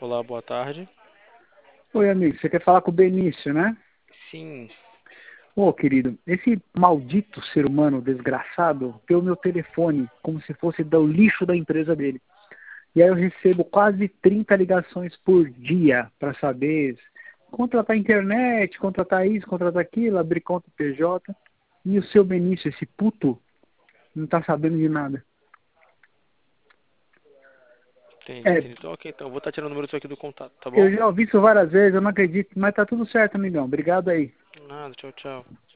Olá, boa tarde. Oi, amigo, você quer falar com o Benício, né? Sim. Ô, querido, esse maldito ser humano desgraçado tem o meu telefone como se fosse do lixo da empresa dele. E aí eu recebo quase 30 ligações por dia para saber contratar internet, contratar isso, contratar aquilo, abrir conta PJ. E o seu Benício, esse puto, não tá sabendo de nada. Entendi, É, entendi. Então, ok, então eu vou estar tirando o número seu aqui do contato, tá eu bom? já ouvi isso várias vezes, eu não acredito, mas tá tudo certo, amigão. Obrigado aí. Nada, tchau, tchau.